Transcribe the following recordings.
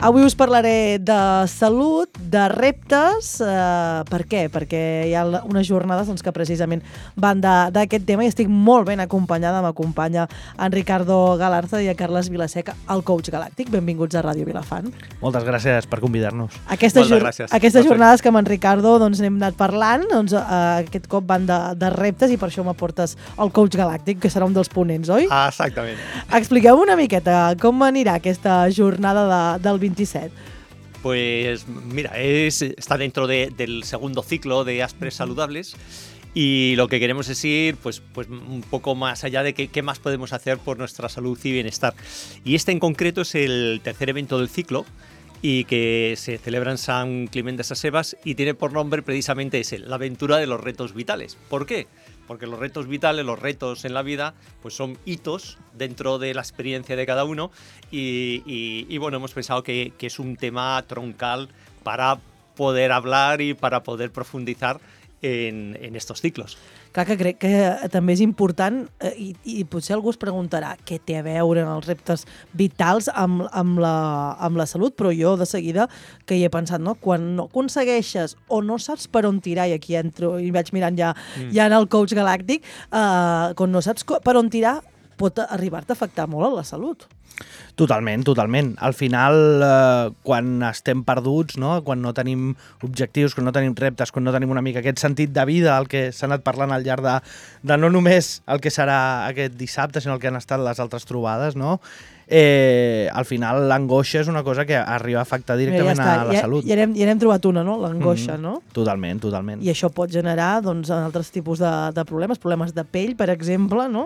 Avui us parlaré de salut, de reptes. Per què? Perquè hi ha unes jornades que precisament van d'aquest tema i estic molt ben acompanyada. M'acompanya en Ricardo Galarza i a Carles Vilaseca, el coach galàctic. Benvinguts a Ràdio Vilafant. Moltes gràcies per convidar-nos. Aquestes jornades que amb en Ricardo n'hem anat parlant, aquest cop van de reptes i per això m'aportes el coach galàctic, que serà un dels ponents, oi? Exactament. Expliqueu una miqueta com anirà aquesta jornada del 27. Pues mira, está dentro del segundo ciclo de Aspres Saludables y lo que queremos es ir pues un poco más allá de qué más podemos hacer por nuestra salud y bienestar. Y este en concreto es el tercer evento del ciclo y que se celebra en San Climent de Sescebas y tiene por nombre precisamente ese, la aventura de los retos vitales. ¿Por qué? Porque los retos vitales, los retos en la vida, pues son hitos dentro de la experiencia de cada uno y bueno, hemos pensado que es un tema troncal para poder hablar y para poder profundizar en estos ciclos. Clar, que crec que també és important i potser algú es preguntarà què té a veure en els reptes vitals amb la salut, però jo de seguida que hi he pensat, no? Quan no aconsegueixes o no saps per on tirar, i aquí entro i vaig mirant ja en el coach galàctic, quan no saps per on tirar pot arribar-te a afectar molt a la salut. Totalment, totalment. Al final, quan estem perduts, no? Quan no tenim objectius, quan no tenim reptes, quan no tenim una mica aquest sentit de vida, el que s'ha anat parlant al llarg de no només el que serà aquest dissabte, sinó el que han estat les altres trobades, no? Al final l'angoixa és una cosa que arriba a afectar directament a la salut. Ja n'hem trobat una, no? L'angoixa, no? Totalment, totalment. I això pot generar altres tipus de problemes de pell, per exemple, no?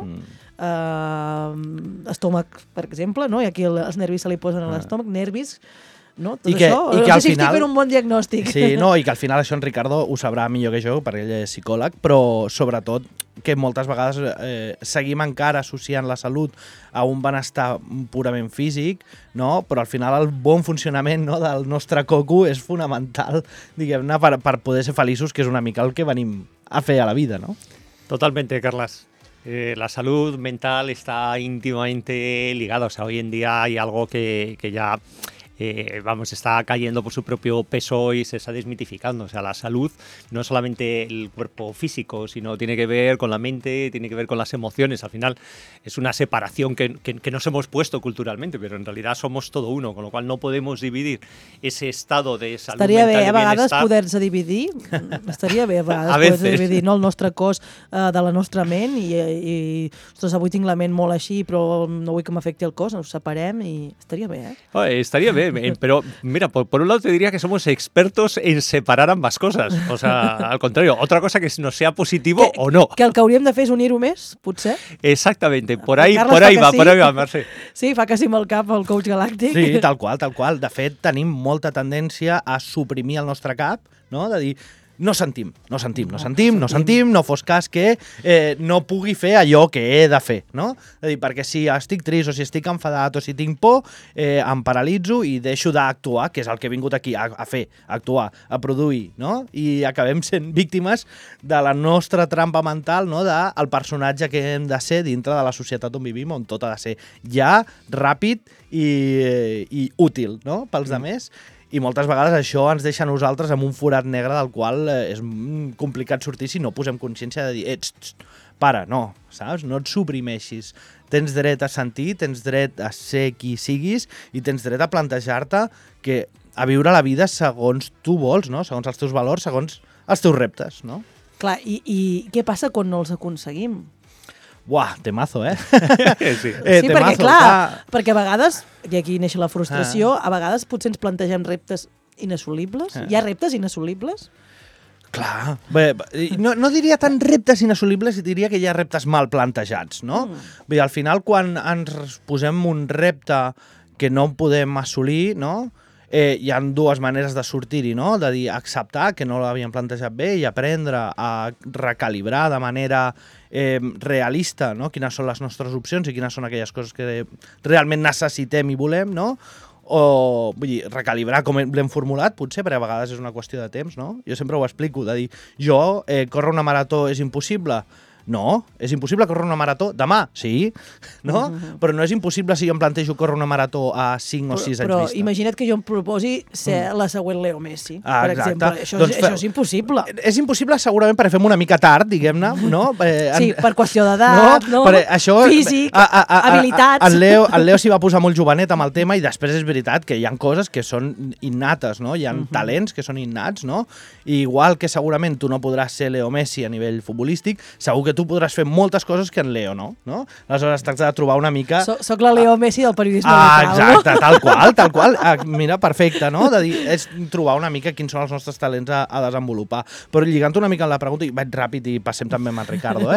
Estómac, per exemple, no? I aquí els nervis se li posen a l'estómac, nervis, no? Tot això, no sé si estic fent un bon diagnòstic. Sí, no, i que al final això en Ricardo ho sabrà millor que jo, perquè ell és psicòleg, però sobretot que moltes vegades seguim encara associant la salut a un benestar purament físic, no? Però al final el bon funcionament, no, del nostre coco és fonamental, diguem-ne, per poder ser feliços, que és una mica el que venim a fer a la vida, no? Totalmente, Carlas. La salud mental está íntimamente ligada. O sea, hoy en día hay algo que ya está cayendo por su propio peso y se está desmitificando. O sea, la salud no es solamente el cuerpo físico, sino tiene que ver con la mente, tiene que ver con las emociones. Al final es una separación que nos hemos puesto culturalmente, pero en realidad somos todo uno, con lo cual no podemos dividir ese estado de salud mental i bienestar. Estaria bé a vegades poder-se dividir, estaria bé a vegades poder-se dividir, no, el nostre cos de la nostra ment i ostres, avui tinc la ment molt així, però no vull que m'afecti el cos, ens separem i estaria bé, Estaría bien. Pero mira, por un lado te diría que somos expertos en separar ambas cosas. O sea, al contrario, otra cosa que nos sea positivo o no. Que el que hauríem de fer és unir-ho més, potser? Exactamente, por ahí va, Mercè. Sí, fa que sí amb el cap el coach galàctic. Sí, tal qual, tal qual. De fet, tenim molta tendència a suprimir el nostre cap, no? De dir, no sentim, no fos cas que no pugui fer allò que he de fer, no? És a dir, perquè si estic trist o si estic enfadat o si tinc por, em paralitzo i deixo d'actuar, que és el que he vingut aquí a fer, a actuar, a produir, no? I acabem sent víctimes de la nostra trampa mental, no? Del personatge que hem de ser dintre de la societat on vivim, on tot ha de ser ja, ràpid i útil, no? Pels altres. I moltes vegades això ens deixa a nosaltres amb un forat negre del qual és complicat sortir si no posem consciència de dir para, no, saps? No et suprimeixis. Tens dret a sentir, tens dret a ser qui siguis i tens dret a plantejar-te a viure la vida segons tu vols, no? Segons els teus valors, segons els teus reptes, no? Clar, i què passa quan no els aconseguim? Buah, temazo, Sí, perquè clar, perquè a vegades, i aquí neix la frustració, a vegades potser ens plantegem reptes inassolibles. Hi ha reptes inassolibles? Clar, bé, no diria tant reptes inassolibles, diria que hi ha reptes mal plantejats, no? Bé, al final, quan ens posem un repte que no podem assolir, no? Hi ha dues maneres de sortir-hi, no? De dir, acceptar que no l'havíem plantejat bé i aprendre a recalibrar de manera realista, no? Quines són les nostres opcions i quines són aquelles coses que realment necessitem i volem, no? O vull dir, recalibrar com l'hem formulat, potser, perquè a vegades és una qüestió de temps, no? Jo sempre ho explico, de dir, córrer una marató és impossible? No. És impossible córrer una marató demà? Sí. No? Però no és impossible si jo em plantejo córrer una marató a 5 o 6 anys Però vista. imagina't que jo em proposi ser la següent Leo Messi, per Exacte. exemple. Això, Doncs això és impossible. És impossible segurament perquè fem una mica tard, diguem-ne, no? Sí, per qüestió d'edat, no? Perquè això, físic, habilitats. El Leo s'hi va posar molt jovenet amb el tema i després és veritat que hi ha coses que són innates, no? Hi ha talents que són innats, no? I igual que segurament tu no podràs ser Leo Messi a nivell futbolístic, segur que tu podràs fer moltes coses que en Leo no? Aleshores, es tracta de trobar una mica... Soc la Leo Messi del periodisme local, exacte, no? tal qual. Mira, perfecte, no? De dir, és trobar una mica quins són els nostres talents a desenvolupar. Però lligant una mica en la pregunta, i vaig ràpid i passem també amb en Ricardo,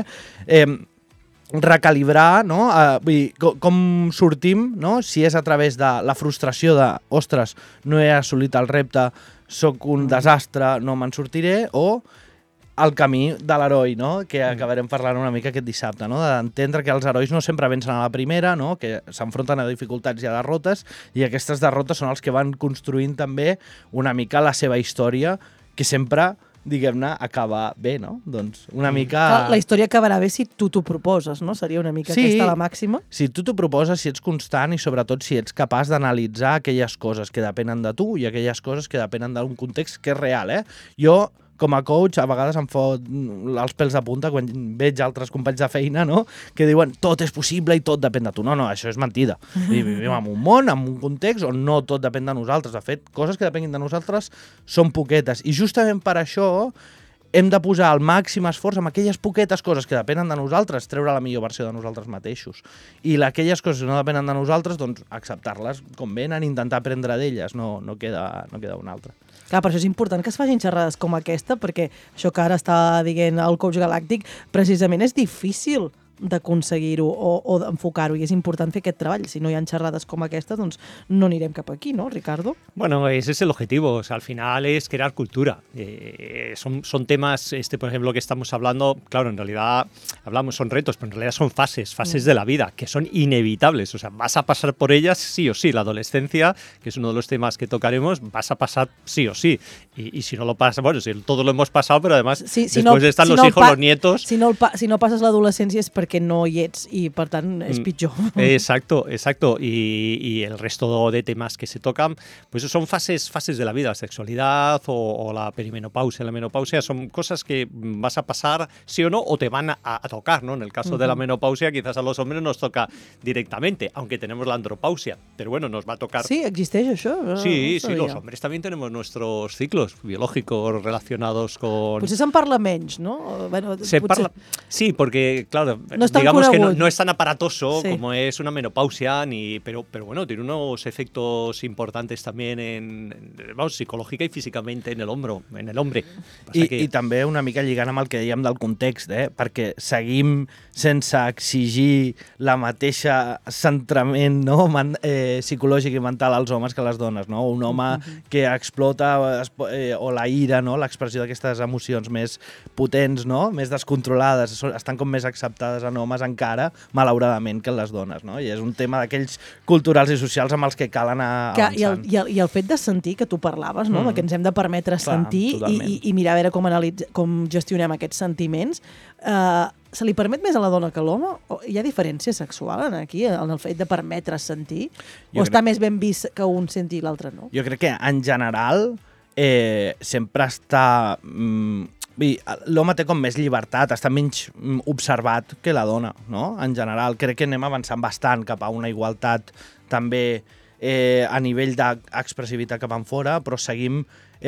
recalibrar, no? Vull dir, com sortim, no? Si és a través de la frustració de, ostres, no he assolit el repte, sóc un desastre, no me'n sortiré, o el camí de l'heroi, no? Que acabarem parlant una mica aquest dissabte, no? D'entendre que els herois no sempre vencen a la primera, no? Que s'enfronten a dificultats i a derrotes, i aquestes derrotes són els que van construint també una mica la seva història, que sempre, diguem-ne, acaba bé, no? Doncs una mica... La història acabarà bé si tu t'ho proposes, no? Seria una mica aquesta la màxima? Si tu t'ho proposes, si ets constant i sobretot si ets capaç d'analitzar aquelles coses que depenen de tu i aquelles coses que depenen d'un context que és real, Jo, com a coach, a vegades em fot els pèls de punta quan veig altres companys de feina, no? Que diuen tot és possible i tot depèn de tu. No, això és mentida. Vivim en un món, en un context on no tot depèn de nosaltres. De fet, coses que depenguin de nosaltres són poquetes. I justament per això hem de posar el màxim esforç en aquelles poquetes coses que depenen de nosaltres, treure la millor versió de nosaltres mateixos. I aquelles coses que no depenen de nosaltres, doncs acceptar-les com venen, intentar aprendre d'elles, no queda una altra. Clar, per això és important que es facin xerrades com aquesta, perquè això que ara està dient el coach galàctic, precisament és difícil d'aconseguir-ho o d'enfocar-ho, i és important fer aquest treball. Si no hi ha xerrades com aquesta, doncs no anirem cap aquí, ¿no, Ricardo? Bueno, ese es el objetivo. O sea, al final es crear cultura. Son temas, por ejemplo, que estamos hablando, claro, en realidad son retos, pero en realidad son fases de la vida, que son inevitables. O sea, vas a pasar por ellas sí o sí. La adolescencia, que es uno de los temas que tocaremos, vas a pasar sí o sí. Y si no lo pasas, bueno, si todos lo hemos pasado, pero además después están los hijos, los nietos... Si no passes l'adolescència és perquè no hi ets i, per tant, és pitjor. Exacto. Y el resto de temas que se tocan, pues son fases de la vida. La sexualidad o la perimenopausia, la menopausia, son cosas que vas a pasar sí o no, o te van a tocar, ¿no? En el caso de la menopausia, quizás a los hombres nos toca directamente, aunque tenemos la andropausia. Pero bueno, nos va a tocar... Sí, existeix això? Sí, los hombres también tenemos nuestros ciclos biológicos relacionados con... Potser se'n parla menys, ¿no? Bueno, parla... Sí, porque, claro, no digamos que no es tan aparatoso como es una menopausia, pero bueno, tiene unos efectos importantes también psicològica i físicament en el hombre. I també una mica lligant amb el que dèiem del context, perquè seguim sense exigir la mateixa centrament, no? Psicològic i mental als homes que a les dones, no? Un home que explota o la ira, no? L'expressió d'aquestes emocions més potents, no? Més descontrolades, estan com més acceptades en homes encara, malauradament, que en les dones, no? I és un tema d'aquells culturals i socials amb els que cal anar avançant. I el fet de sentir, que tu parlaves, no? Que ens hem de permetre sentir i mirar a veure com gestionem aquests sentiments, se li permet més a la dona que a l'home? Hi ha diferència sexual aquí, en el fet de permetre sentir? O està més ben vist que un senti i l'altre no? Jo crec que, en general, sempre està... L'home té com més llibertat, està menys observat que la dona, no? En general, crec que anem avançant bastant cap a una igualtat també a nivell d'expressivitat cap enfora, però seguim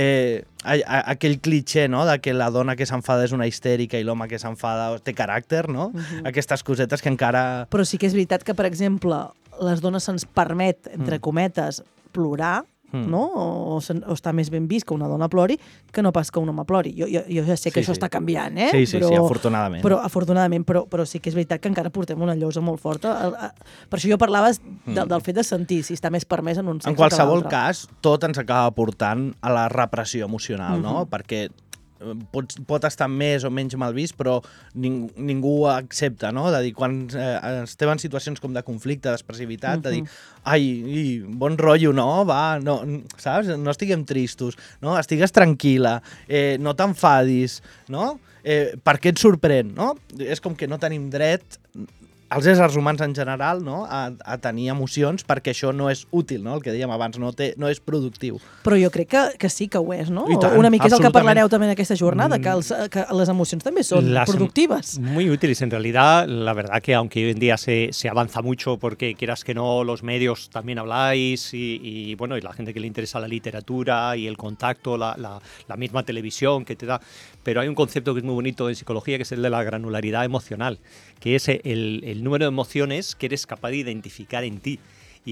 aquell clitxé, no?, de que la dona que s'enfada és una histèrica i l'home que s'enfada té caràcter, no? Aquestes cosetes que encara... Però sí que és veritat que, per exemple, les dones se'ns permet, entre cometes, plorar, no? O està més ben vist que una dona plori que no pas que un home plori. Jo ja sé que això està canviant, Sí, afortunadament. Però sí que és veritat que encara portem una llosa molt forta. Per això jo parlava del fet de sentir, si està més permès en un sexe que l'altre. En qualsevol cas, tot ens acaba portant a la repressió emocional, no? Perquè pot estar més o menys mal vist, però ningú ho accepta, no? De dir, quan estem en situacions com de conflicte, d'expressivitat, de dir, ai, bon rotllo, no? Va, no, saps? No estiguem tristos, no? Estigues tranquil·la, no t'enfadis, no? Per què et sorprèn, no? És com que no tenim dret, els éssers humans en general, no? a tenir emocions, perquè això no és útil, no? El que dèiem abans, no és productiu. Però jo crec que sí que ho és, no? I tant, una mica és el que absolutament. parlareu també en aquesta jornada, que les emocions també son productivas. Muy útiles. En realidad, la verdad que aunque hoy en día se avanza mucho, porque quieras que no, los medios también habláis y bueno, y la gente que le interesa la literatura y el contacto, la misma televisión que te da, pero hay un concepto que es muy bonito en psicología, que es el de la granularidad emocional, que es el número de emociones que eres capaz de identificar en ti.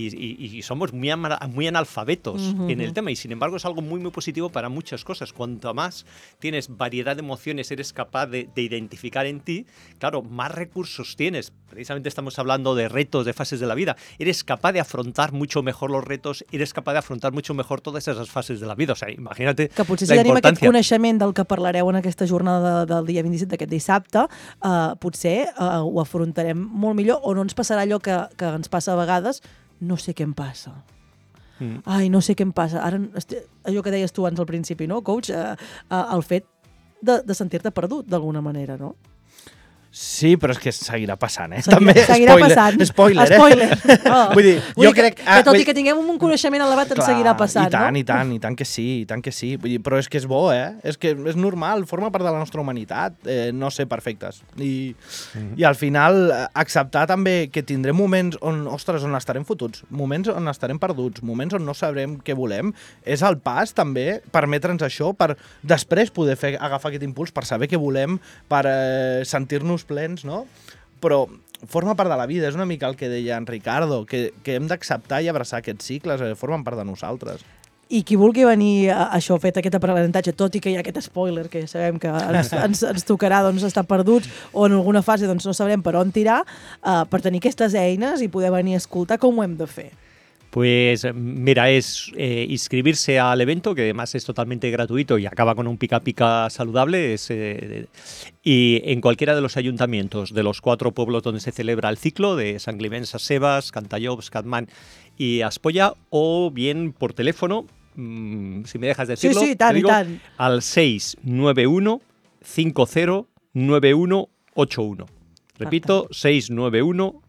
Y somos muy analfabetos en el tema, y sin embargo es algo muy positivo para muchas cosas. Cuanto más tienes variedad de emociones, eres capaz de identificar en ti, claro, más recursos tienes. Precisamente estamos hablando de retos, de fases de la vida. Eres capaz de afrontar mucho mejor los retos, eres capaz de afrontar mucho mejor todas esas fases de la vida. O sea, imagínate que potser la si tenim aquest importància. coneixement del que parlareu en aquesta jornada del dia 27 d'aquest dissabte, potser ho afrontarem molt millor, o no ens passarà allò que ens passa a vegades. No sé què em passa. Ai, no sé què em passa. Ara, allò que deies tu abans al principi, no, coach? El fet de sentir-te perdut, d'alguna manera, no? Sí, però és que seguirà passant, Seguirà passant. Spoiler, Spoiler. Vull dir, jo crec... Que tot i que tinguem un coneixement elevat ens seguirà passant, no? I tant que sí. Vull dir, però és que és bo, És que és normal, forma part de la nostra humanitat, no ser perfectes. I al final, acceptar també que tindrem moments on estarem fotuts, moments on estarem perduts, moments on no sabrem què volem, és el pas, també, permetre'ns això, per després poder agafar aquest impuls, per saber què volem, per sentir-nos plens, no? Però forma part de la vida, és una mica el que deia en Ricardo, que hem d'acceptar i abraçar aquests cicles, formen part de nosaltres. I qui vulgui venir a això, fet aquest aprenentatge, tot i que hi ha aquest spoiler, que ja sabem que ens tocarà estar perduts, o en alguna fase no sabrem per on tirar, per tenir aquestes eines i poder venir a escoltar, com ho hem de fer? Pues mira, es inscribirse al evento, que además es totalmente gratuito y acaba con un pica pica saludable, y en cualquiera de los ayuntamientos de los 4 pueblos donde se celebra el ciclo, de Sant Climent, Sescebes, Cantallops, Capmany y Aspolla, o bien por teléfono, si me dejas decirlo, sí, tant, tant. Al 691 50 9181. Repito, 691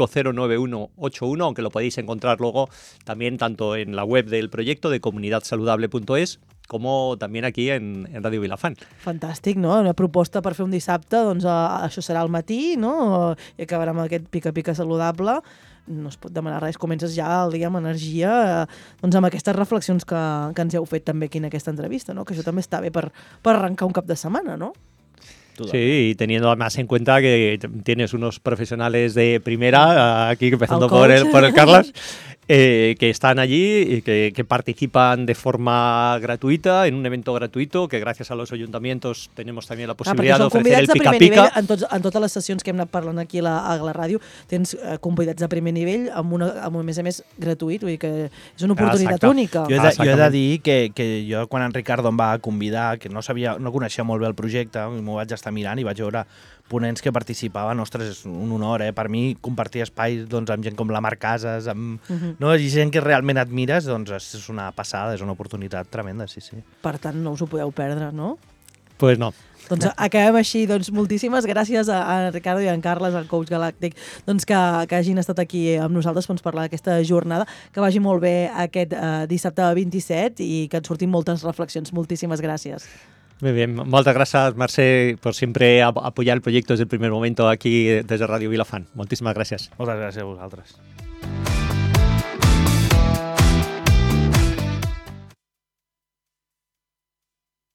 509181, aunque lo podéis encontrar luego también tanto en la web del proyecto de comunidadsaludable.es como también aquí en Radio Vilafant. Fantàstic, no? Una proposta per fer un dissabte, doncs això serà al matí, no? I acabarà amb aquest pica-pica saludable. No es pot demanar res, comences ja el dia amb energia, doncs amb aquestes reflexions que ens heu fet també aquí en aquesta entrevista, no? Que això també està bé per arrencar un cap de setmana, no? Sí, y teniendo además en cuenta que tienes unos profesionales de primera, aquí empezando por el Carlos, que están allí y que participan de forma gratuita, en un evento gratuito, que gracias a los ayuntamientos tenemos también la posibilidad de ofrecer el pica-pica. En totes les sessions que hem anat parlant aquí a la ràdio, tens convidats de primer nivell, amb a més gratuït, vull dir que és una oportunitat única. Jo he de dir que jo, quan en Ricardo em va convidar, que no coneixia molt bé el projecte, m'ho vaig estar mirant i vaig veure ponents que participaven, ostres, és un honor, per mi compartir espais amb gent com la Mar Casas, no? I gent que realment admires, doncs és una passada, és una oportunitat tremenda, sí. Per tant, no us ho podeu perdre, no? Pues no. Doncs acabem així, moltíssimes gràcies a Ricardo i a en Carles, el coach galàctic, que hagin estat aquí amb nosaltres per parlar d'aquesta jornada, que vagi molt bé aquest dissabte 27 i que et surtin moltes reflexions. Moltíssimes gràcies. Muy bien, muchas gracias, Mercè, por siempre apoyar el proyecto desde el primer momento aquí desde Radio Vilafant. Moltíssimes gràcies. Moltes gràcies a vosaltres.